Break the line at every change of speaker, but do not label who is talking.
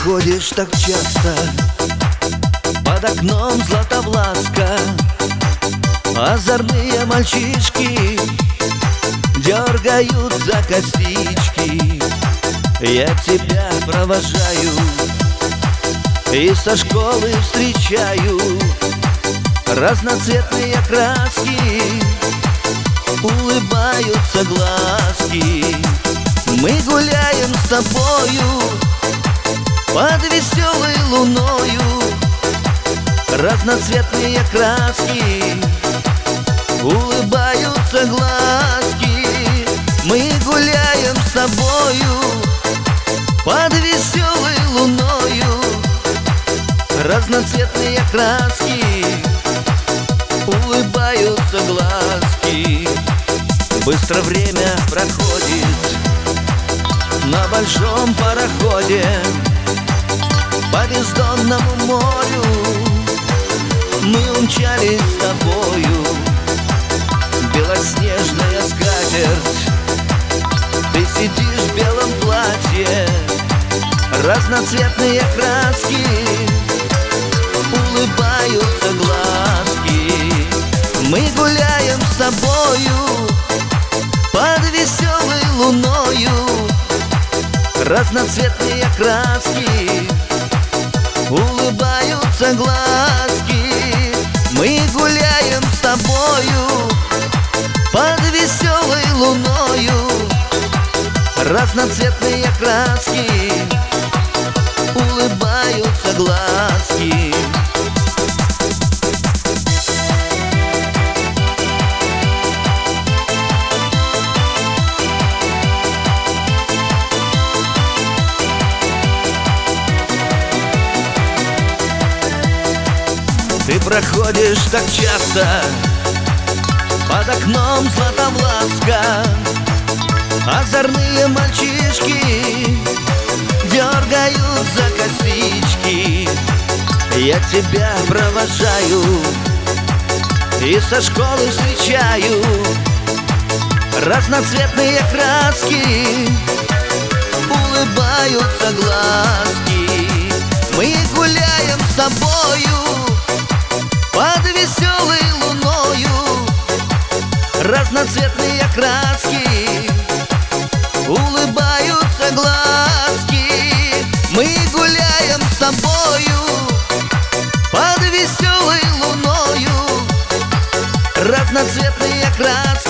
проходишь так часто под окном Златовласка, озорные мальчишки дергают за косички. Я тебя провожаю и со школы встречаю. Разноцветные краски, улыбаются глазки. Мы гуляем с тобою под веселой луною. Разноцветные краски, улыбаются глазки. Мы гуляем с тобою под веселой луною. Разноцветные краски, улыбаются глазки. Быстро время проходит на большом пароходе по бездонному морю. Мы умчались с тобою, белоснежная скатерть. Ты сидишь в белом платье, разноцветные краски, улыбаются глазки. Мы гуляем с тобою под веселой луною. Разноцветные краски, улыбаются глазки. Мы гуляем с тобою под веселой луною. Разноцветные краски, улыбаются глазки. Ты проходишь так часто под окном Златовласка, озорные мальчишки дергают за косички. Я тебя провожаю и со школы встречаю. Разноцветные краски, улыбаются глазки. Мы гуляем с тобою под веселой луною. Разноцветные краски, улыбаются глазки. Мы гуляем с тобою под веселой луною. Разноцветные краски,